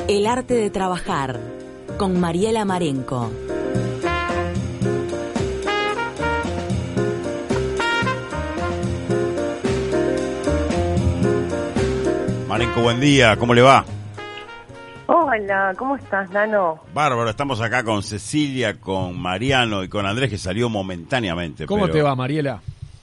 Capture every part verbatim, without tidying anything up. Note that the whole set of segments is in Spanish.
El arte de trabajar, con Mariela Marenco. Marenco, buen día, ¿cómo le va? Hola, ¿cómo estás, Nano? Bárbaro, estamos acá con Cecilia, con Mariano y con Andrés, que salió momentáneamente. ¿Cómo pero... te va, Mariela?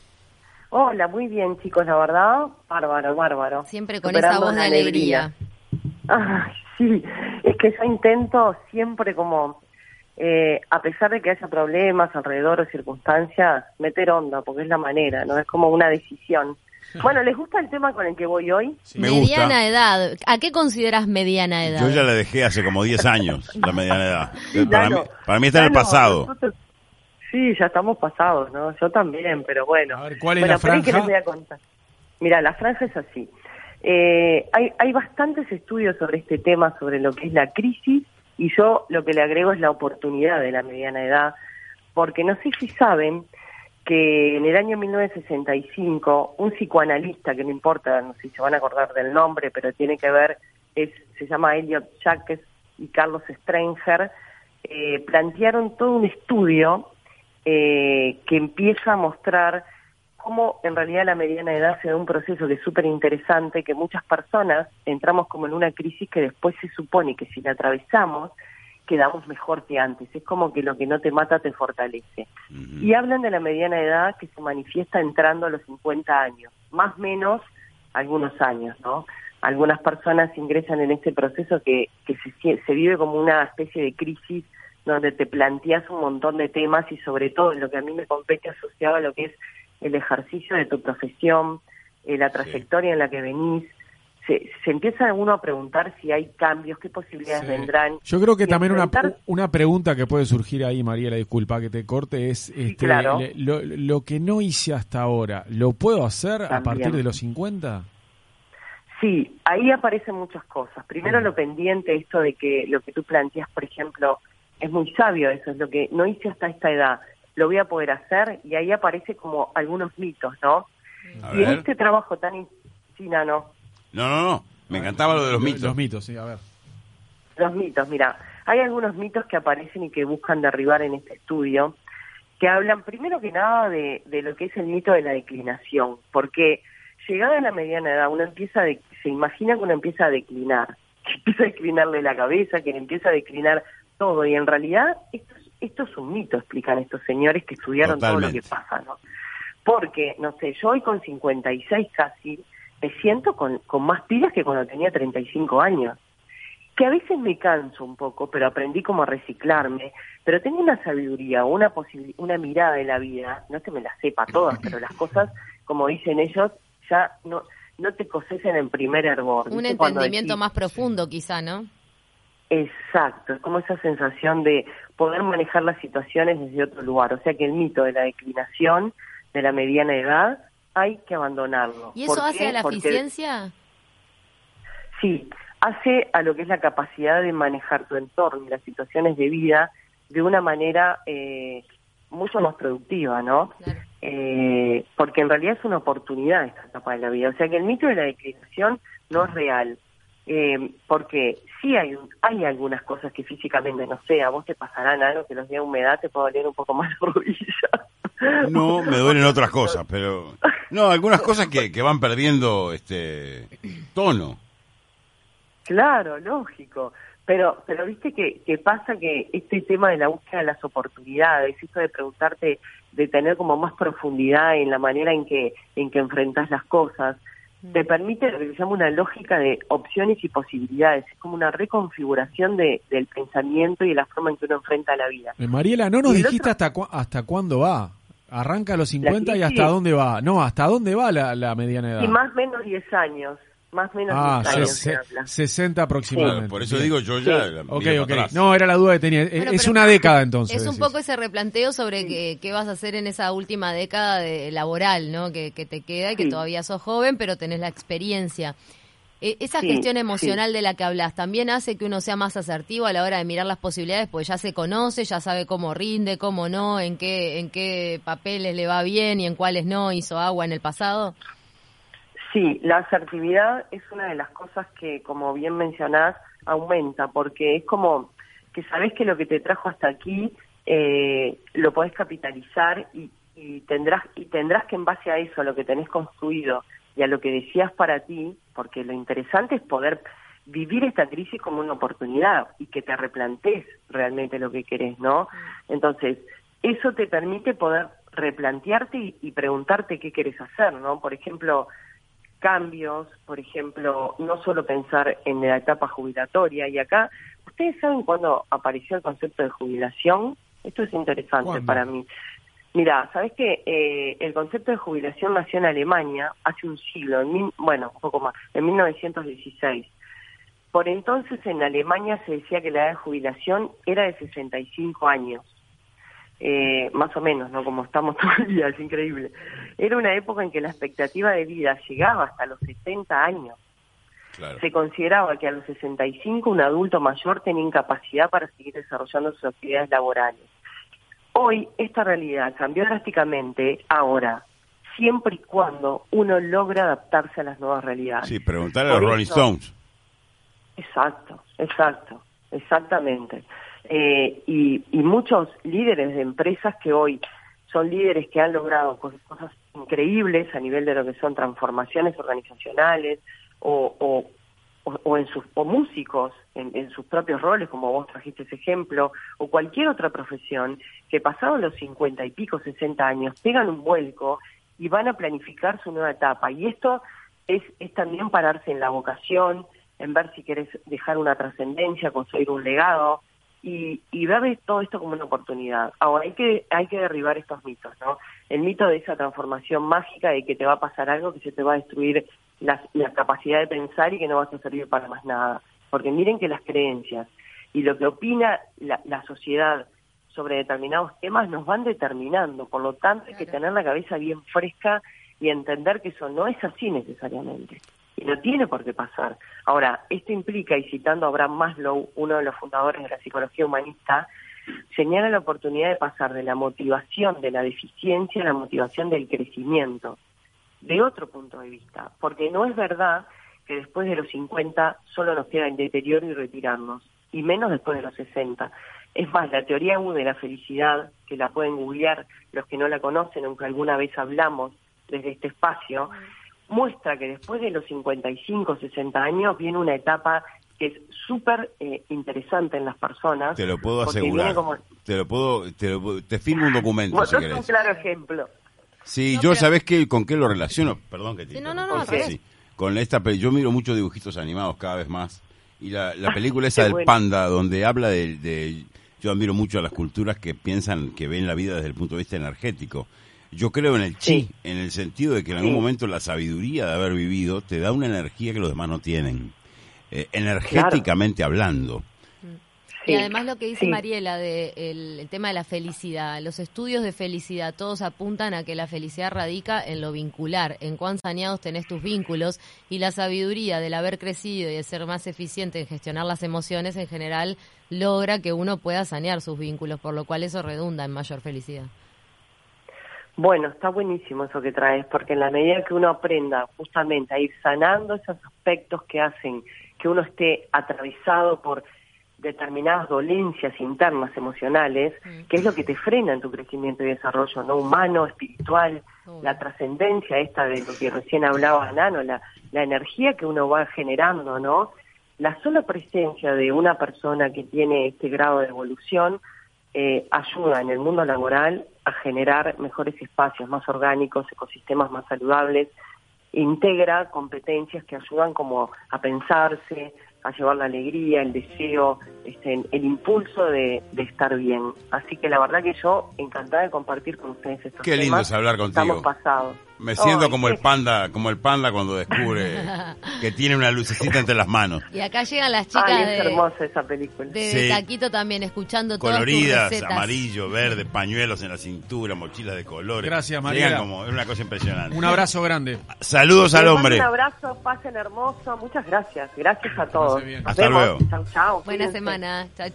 Hola, muy bien, chicos, la verdad, bárbaro, bárbaro. Siempre con Superando esa voz de la alegría. Ay, sí, es que yo intento siempre como, eh, a pesar de que haya problemas alrededor o circunstancias, meter onda, porque es la manera, ¿no? Es como una decisión. Bueno, ¿les gusta el tema con el que voy hoy? Sí, me mediana gusta. edad. ¿A qué consideras mediana edad? Yo ya la dejé hace como diez años, la mediana edad. Sí, Para, Nano, mí, para mí está en el Nano, pasado. nosotros- Sí, ya estamos pasados, ¿no? Yo también, pero bueno. A ver, ¿cuál es bueno, la pero ¿qué franja? les voy a contar? Mira, la franja es así. Eh, hay, hay bastantes estudios sobre este tema, sobre lo que es la crisis, y yo lo que le agrego es la oportunidad de la mediana edad, porque no sé si saben que en el año mil novecientos sesenta y cinco, un psicoanalista, que no importa, no sé si se van a acordar del nombre, pero tiene que ver, es se llama Elliot Jacques y Carlos Strenger, eh, plantearon todo un estudio eh, que empieza a mostrar cómo en realidad la mediana edad se da un proceso que es súper interesante, que muchas personas entramos como en una crisis que después se supone que si la atravesamos, quedamos mejor que antes. Es como que lo que no te mata te fortalece. Uh-huh. Y hablan de la mediana edad que se manifiesta entrando a los cincuenta años, más o menos algunos años, ¿no? Algunas personas ingresan en este proceso que, que se, se vive como una especie de crisis donde te planteas un montón de temas y sobre todo en lo que a mí me compete asociado a lo que es el ejercicio de tu profesión, eh, la trayectoria sí. en la que venís. Se, se empieza uno a preguntar si hay cambios, qué posibilidades sí. vendrán. Yo creo que también enfrentar... una, una pregunta que puede surgir ahí, Mariela, disculpa que te corte, es sí, este, claro. le, lo, lo que no hice hasta ahora, ¿lo puedo hacer también. a partir de los cincuenta? Sí, ahí aparecen muchas cosas. Primero mm. lo pendiente, esto de que lo que tú planteas, por ejemplo, es muy sabio eso, es lo que no hice hasta esta edad, lo voy a poder hacer, y ahí aparece como algunos mitos, ¿no? A y ver. en este trabajo tan... In... Sí, no, no. No, no, no, me encantaba lo de los mitos. Los mitos, sí, a ver. Los mitos, mira, hay algunos mitos que aparecen y que buscan derribar en este estudio, que hablan primero que nada de, de lo que es el mito de la declinación, porque llegada a la mediana edad uno empieza de, se imagina que uno empieza a declinar, que empieza a declinarle la cabeza, que le empieza a declinar todo, y en realidad esto, esto es un mito, explican estos señores que estudiaron Totalmente. todo lo que pasa, ¿no? Porque, no sé, yo hoy con cincuenta y seis casi, me siento con, con más pilas que cuando tenía treinta y cinco años. Que a veces me canso un poco, pero aprendí como a reciclarme, pero tengo una sabiduría, una posibil- una mirada de la vida, no es que me las sepa todas, pero las cosas, como dicen ellos, ya no no te cosechan en primer hervor. Un ¿viste? Cuando entendimiento decís, más profundo quizá, ¿no? Exacto, es como esa sensación de poder manejar las situaciones desde otro lugar, o sea que el mito de la declinación de la mediana edad hay que abandonarlo. ¿Y eso ¿Por hace qué? a la Porque, eficiencia? sí, hace a lo que es la capacidad de manejar tu entorno y las situaciones de vida de una manera eh, mucho más productiva, ¿no? Claro. Eh, porque en realidad es una oportunidad esta etapa de la vida, o sea que el mito de la declinación no es real. Eh, porque sí hay un, hay algunas cosas que físicamente, no sé, a vos te pasarán algo que los días de humedad te puede doler un poco más la rodilla. No, me duelen otras cosas, pero... No, algunas cosas que, que van perdiendo este tono. Claro, lógico. Pero pero viste que, que pasa que este tema de la búsqueda de las oportunidades, esto de preguntarte, de tener como más profundidad en la manera en que en que enfrentás las cosas, te permite lo que se llama una lógica de opciones y posibilidades. Es como una reconfiguración de, del pensamiento y de la forma en que uno enfrenta la vida. Eh, Mariela, no nos Y el dijiste otro- hasta cu- hasta cuándo va. Arranca a los cincuenta y crisis- hasta dónde va. No, hasta dónde va la, la mediana edad. Y más o menos diez años. Más o menos Ah, diez años se- se se- habla. sesenta aproximadamente. Por eso Bien. digo yo ya... Sí. la Ok, miro ok. para atrás. No, era la duda que tenía. Bueno, es pero una década entonces. Es un decís. poco ese replanteo sobre qué, qué vas a hacer en esa última década de laboral, ¿no? Que, que te queda y que Sí. todavía sos joven, pero tenés la experiencia. E- esa Sí, gestión emocional sí. de la que hablas también hace que uno sea más asertivo a la hora de mirar las posibilidades, porque ya se conoce, ya sabe cómo rinde, cómo no, en qué, en qué papeles le va bien y en cuáles no, hizo agua en el pasado. Sí, la asertividad es una de las cosas que, como bien mencionás, aumenta, porque es como que sabés que lo que te trajo hasta aquí eh, lo podés capitalizar y, y tendrás y tendrás que en base a eso, a lo que tenés construido y a lo que decías para ti, porque lo interesante es poder vivir esta crisis como una oportunidad y que te replantees realmente lo que querés, ¿no? Entonces, eso te permite poder replantearte y, y preguntarte qué querés hacer, ¿no? Por ejemplo, cambios, por ejemplo, no solo pensar en la etapa jubilatoria. Y acá, ¿ustedes saben cuándo apareció el concepto de jubilación? Esto es interesante ¿Cuándo? Para mí. Mira, ¿sabés qué? Eh, el concepto de jubilación nació en Alemania hace un siglo, en mil, bueno, un poco más, en mil novecientos dieciséis. Por entonces en Alemania se decía que la edad de jubilación era de sesenta y cinco años. Eh, más o menos, ¿no? Como estamos todo el día, es increíble. Era una época en que la expectativa de vida llegaba hasta los setenta años. Claro. Se consideraba que a los sesenta y cinco un adulto mayor tenía incapacidad para seguir desarrollando sus actividades laborales. Hoy esta realidad cambió drásticamente, ahora, siempre y cuando uno logra adaptarse a las nuevas realidades. Sí, preguntarle a los Por Rolling eso- Stones. Exacto, exacto, exactamente. Eh, y, y muchos líderes de empresas que hoy son líderes que han logrado cos- cosas increíbles a nivel de lo que son transformaciones organizacionales o, o, o, o en sus o músicos en, en sus propios roles, como vos trajiste ese ejemplo, o cualquier otra profesión, que pasados los cincuenta y pico, sesenta años, pegan un vuelco y van a planificar su nueva etapa. Y esto es, es también pararse en la vocación, en ver si querés dejar una trascendencia, construir un legado, y, y ver todo esto como una oportunidad. Ahora, hay que hay que derribar estos mitos, ¿no? El mito de esa transformación mágica de que te va a pasar algo, que se te va a destruir la, la capacidad de pensar y que no vas a servir para más nada. Porque miren que las creencias y lo que opina la, la sociedad sobre determinados temas nos van determinando. Por lo tanto, hay que tener la cabeza bien fresca y entender que eso no es así necesariamente. Y no tiene por qué pasar. Ahora, esto implica, y citando a Abraham Maslow, uno de los fundadores de la psicología humanista, señala la oportunidad de pasar de la motivación de la deficiencia a la motivación del crecimiento, de otro punto de vista, porque no es verdad que después de los cincuenta solo nos queda el deterioro y retirarnos, y menos después de los sesenta. Es más, la teoría U de la felicidad, que la pueden googlear los que no la conocen, aunque alguna vez hablamos desde este espacio, muestra que después de los cincuenta y cinco, sesenta años viene una etapa que es súper eh, interesante en las personas. Te lo puedo porque asegurar. viene como- Te lo puedo, te, lo puedo- te firmo un documento Bueno, si es un querés. claro ejemplo. Sí, No, yo pero- sabés qué, con qué lo relaciono. Perdón que te Sí, no, no, interrumpa. no, al Sí, revés. sí. Con esta, pe- yo miro muchos dibujitos animados cada vez más. Y la, la película esa Qué del bueno. panda, donde habla de, de... Yo admiro mucho a las culturas que piensan, que ven la vida desde el punto de vista energético. Yo creo en el chi, Sí. en el sentido de que en Sí. algún momento la sabiduría de haber vivido te da una energía que los demás no tienen. Eh, energéticamente hablando. Y Sí, además lo que dice sí. Mariela de el, el tema de la felicidad, los estudios de felicidad, todos apuntan a que la felicidad radica en lo vincular, en cuán saneados tenés tus vínculos, y la sabiduría del haber crecido y de ser más eficiente en gestionar las emociones en general logra que uno pueda sanear sus vínculos, por lo cual eso redunda en mayor felicidad. Bueno, está buenísimo eso que traes, porque en la medida que uno aprenda justamente a ir sanando esos aspectos que hacen que uno esté atravesado por determinadas dolencias internas emocionales, Mm. que es lo que te frena en tu crecimiento y desarrollo, ¿no? Humano, espiritual, Obvio. la trascendencia esta de lo que recién hablaba Nano, la, la energía que uno va generando, ¿no? La sola presencia de una persona que tiene este grado de evolución eh, ayuda en el mundo laboral a generar mejores espacios, más orgánicos, ecosistemas más saludables, integra competencias que ayudan como a pensarse, a llevar la alegría, el deseo, este, el impulso de, de estar bien. Así que la verdad que yo encantada de compartir con ustedes estos Qué lindo temas. es hablar contigo. Estamos pasados. Me siento Ay, como el qué- panda, como el panda cuando descubre que tiene una lucecita entre las manos. Y acá llegan las chicas Ay, es de, hermosa esa película. de Sí. Taquito también, escuchando todas tus Coloridas, recetas. amarillo, verde, pañuelos en la cintura, mochilas de colores. Gracias, Mariela. Llegan como, es una cosa impresionante. Un abrazo grande. Saludos al Les mando hombre. Un abrazo, pasen hermoso. Muchas gracias. Gracias a todos. bien. Nos Hasta vemos. luego. Chau, chau. Buena Cuídense. semana. Chao.